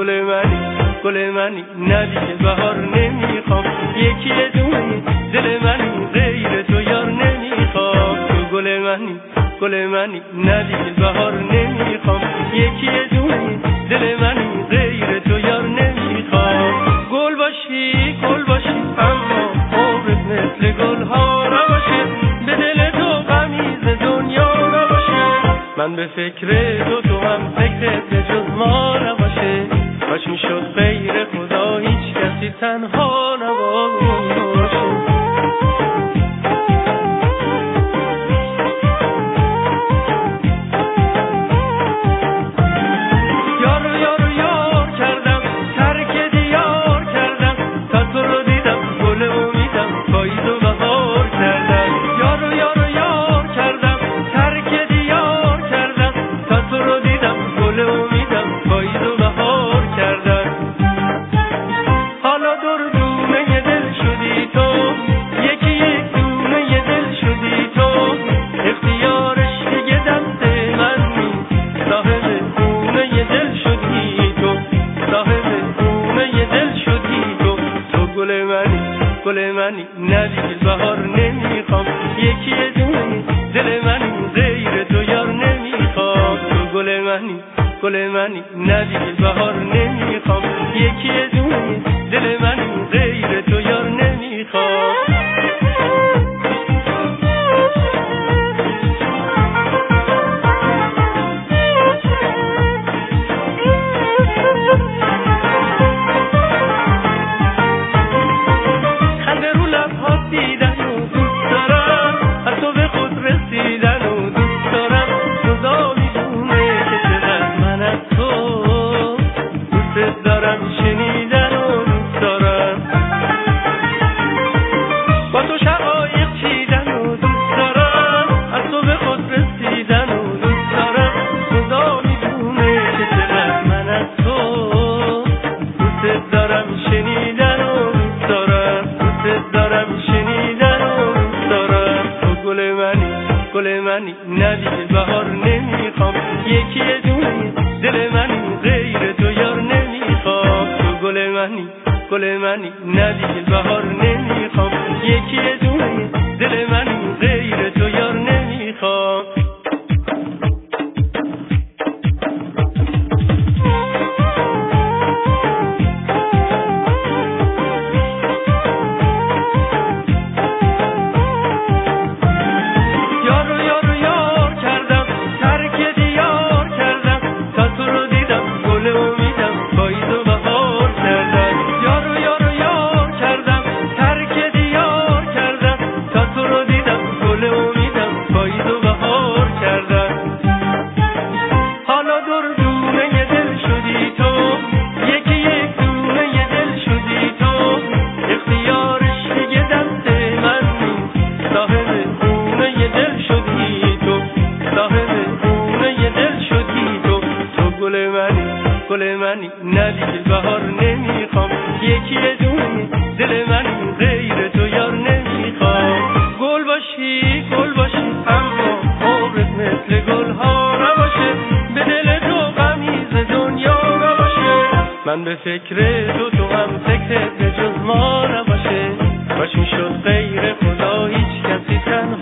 گل منی نه دیگه بهار نمیخوام، یکی دونه دل منی غیر تو یار نمیخوام. تو گل منی نه دیگه بهار نمیخوام، یکی دونه دل منی غیر تو یار نمیخوام. گل باشی اما عمرت مثل گل ها نباشه، به دل تو غمیز دنیا نباشه. من به فکر تو هم فکر به جز ما نباشه، کاش میشد غیر خدا هیچ کسی تنها نباشه. گل منی نه دیگه بهار نمیخوام، یکی دونه دل منی غیر تو یار نمیخوام. تو گل منی نه دیگه بهار نمیخوام، یکی دونه دل منی غیر تو یار نمیخوام. گل منی نه دیگه بهار نمیخوام، یکی دونه دل منی غیر تو یار نمیخوام. تو گل منی نه دیگه بهار نمیخوام، یکی دونه دل منی غیر تو یار نمیخوام. گل منی نه دیگه بهار نمیخوام، یکی دونه دل منی غیر تو یار نمیخوام. گل باشی اما عمرت مثل گل ها نباشه، به دل تو غمیز دنیا نباشه. من به فکر تو هم فکر به جز ما نباشه، کاش میشد غیر خدا هیچ کسی تنها